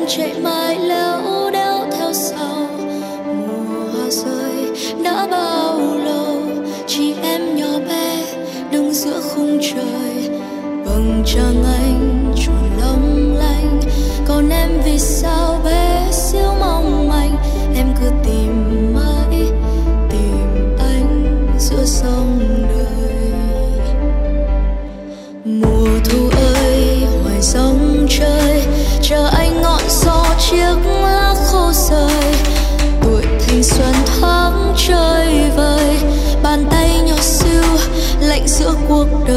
chạy mãi lẽo đéo theo sau. Mùa hoa rơi đã bao lâu, chỉ em nhỏ bé đứng giữa khung trời. Vầng trăng anh tròn long lanh, còn em vì sao bé xíu mong manh. Em cứ tìm mãi tìm anh giữa dòng đời. Mùa thu ơi ngoài sông trời, chờ anh ngọn gió chiếc lá khô rơi. Tuổi thanh xuân thoáng chơi vơi, bàn tay nhỏ xíu lạnh giữa cuộc đời.